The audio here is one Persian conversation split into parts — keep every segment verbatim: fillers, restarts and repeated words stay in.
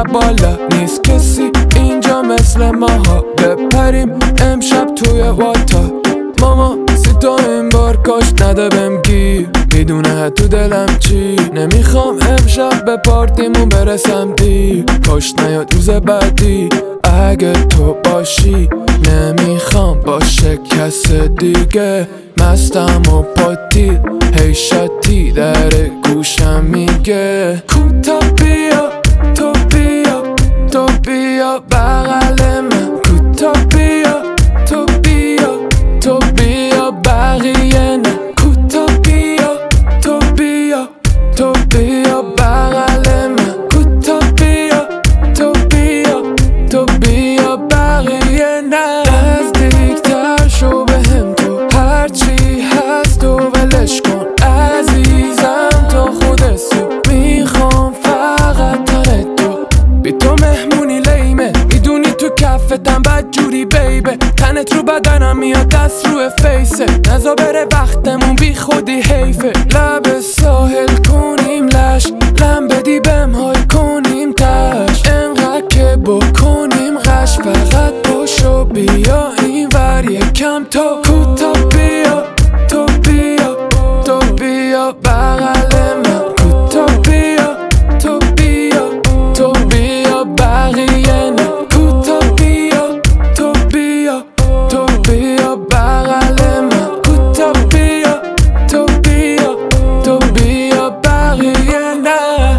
شب بالا نیست کسی اینجا مثل ماها، بپریم امشب توی واتا. ماما سی تا این بار کاش نده بهم گیر، میدونه تو دلم چی. نمیخوام امشب به پارتیمون برسم دیر، کاش نیاد روز بعدی اگه تو باشی. نمیخوام باشه کس دیگه، مستم و پاتی هی شاتی در گوشم میگه کوتا بیا تو بیا تو بیا بغل من، کوتا بیا تو بیا تو بیا بقیه نه، کوتا بیا تو بیا تو بیا بغل من، کوتا بیا تو بیا تو بیا بقیه نه. نزدیکتر شو بهم تو هرچی هست و ولش کن عزیزم تا خود صبح، میخوام فقط تن تو. بی تو مهمونی لیمه، میدونی تو کفتم بد جوری بیبه، تنت رو بدنم میاد دست رو فیسه، نزا بره وقتمون بی خودی حیفه. لب ساحل کنیم لش، لم بدی بهم حال کنیم تش، انقدر که بکنیم غش، فقط باشو بیا این ور یکم تو. کوتا بیا تو بیا تو بیا بغل من، کوتا بیا تو بیا تو بیا بقیه نه، کوتا بیا تو بیا تو بیا بغل من، کوتا بیا تو بیا تو بیا بقیه نه.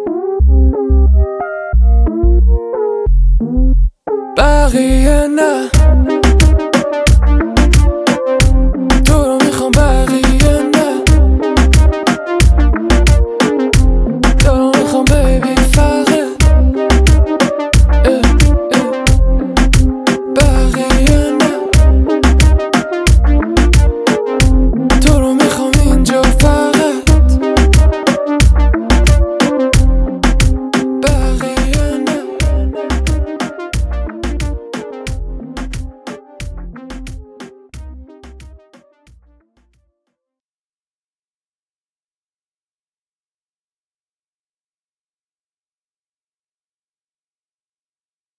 بقیه نه.